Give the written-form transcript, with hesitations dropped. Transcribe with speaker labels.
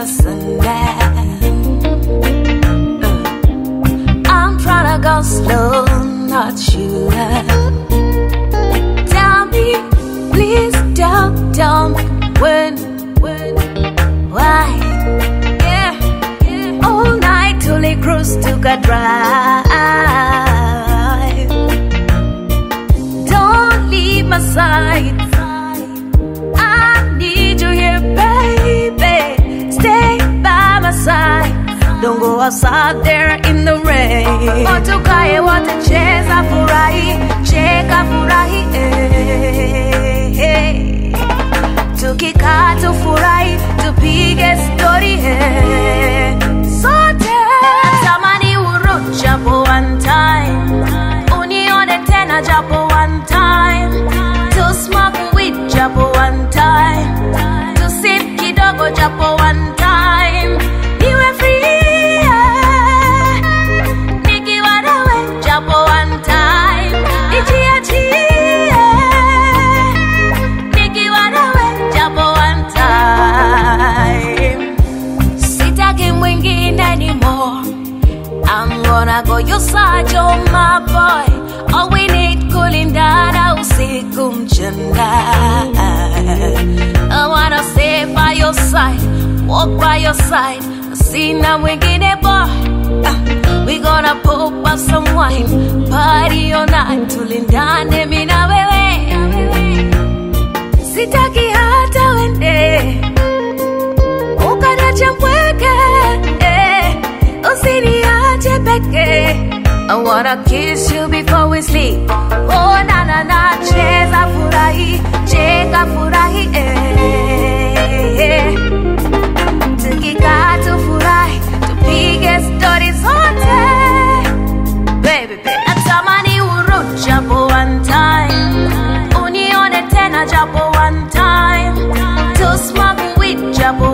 Speaker 1: I'm trying to go slow, not sure. Tell me, please don't when, why? Yeah. All night till they cruise took a drive. Don't leave my side. I need you here, baby. Stay by my side. Don't go outside there in the rain. Watukaye watacheza furahi, cheka furahi, tukikaa tufurahi, tupige story, sote. Natamani urudi japo one time, unione tena japo one time, to smoke weed japo one time, to sip kidogo japo one time, niwe free. I'm gonna go your side, you're my boy. All we need cooling down, usiku mchana. I wanna stay by your side, walk by your side. Sina mwingine boy. We gonna pop up some wine, party all night, tulindane mimi na wewe. Sitaki hata wende ukanacha mpweke, usiniache peke. I wanna kiss you before we sleep. Oh na na na, cheza furahi, cheka furahi, tukikaa tufurahi, tupige story zote. Baby, natamani urudi japo one time, unione tena japo one time, to smoke weed japo